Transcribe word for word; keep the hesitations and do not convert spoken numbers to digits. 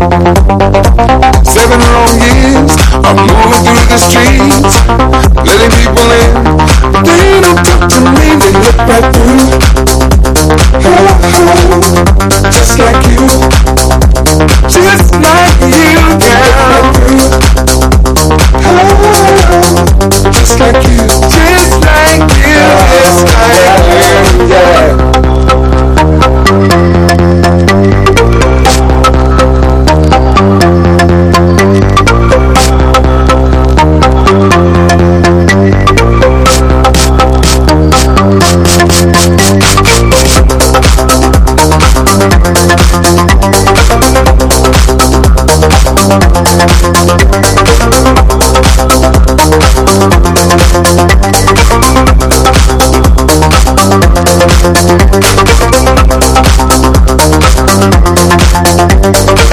Seven long years I'm moving through the streets, letting people in, but they don't talk to me. They look right